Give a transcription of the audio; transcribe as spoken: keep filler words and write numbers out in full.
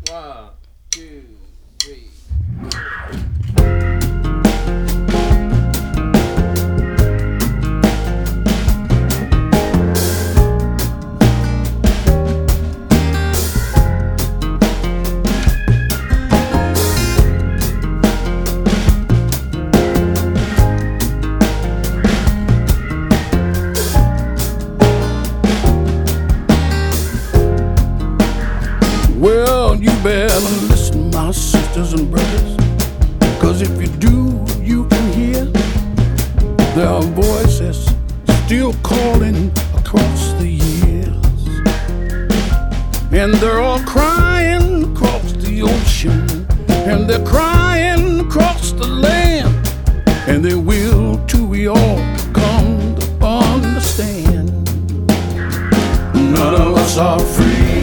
One, two, three. Well, you better listen, my sisters and brothers, 'cause if you do, you can hear their voices still calling across the years. And they're all crying across the ocean, and they're crying across the land, and they will till we all come to understand. None of us are free.